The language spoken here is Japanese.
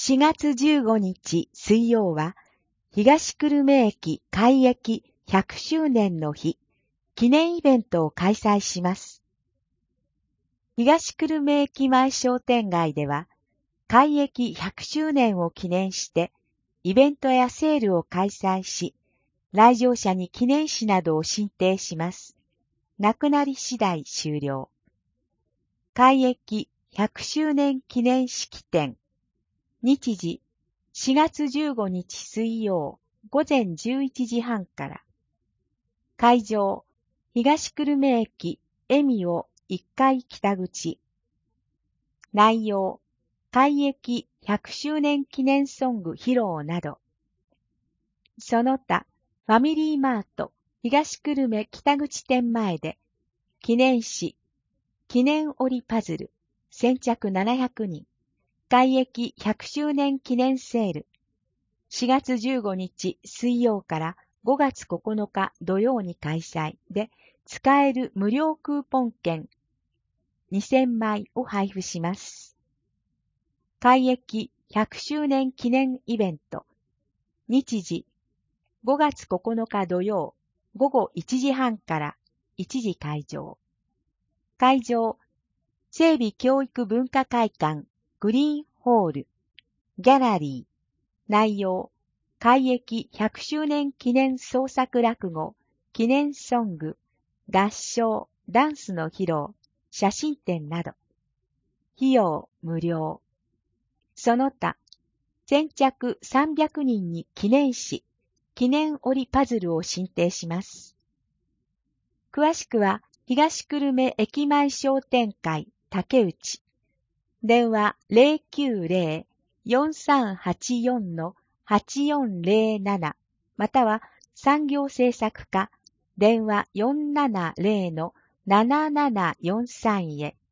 4月15日水曜は、東久留米駅開駅100周年の日、記念イベントを開催します。東久留米駅前商店街では、開駅100周年を記念して、イベントやセールを開催し、来場者に記念誌などを進呈します。なくなり次第終了。開駅100周年記念式典。日時、4月15日水曜、午前11時半から。会場、東久留米駅恵美を1階北口。内容、開駅100周年記念ソング披露など。その他、ファミリーマート東久留米北口店前で、記念誌、記念折パズル、先着700人、開駅100周年記念セール、4月15日水曜から5月9日土曜に開催で、使える無料クーポン券2000枚を配布します。開駅100周年記念イベント。日時、5月9日土曜、午後1時半から1時開場。会場、整備教育文化会館、グリーンホール、ギャラリー。内容、開駅100周年記念創作落語、記念ソング、合唱、ダンスの披露、写真展など。費用無料。その他、先着300人に記念誌、記念折パズルを進呈します。詳しくは、東久留米駅前商店会竹内。電話090-4384-8407または産業政策課電話470-7743へ。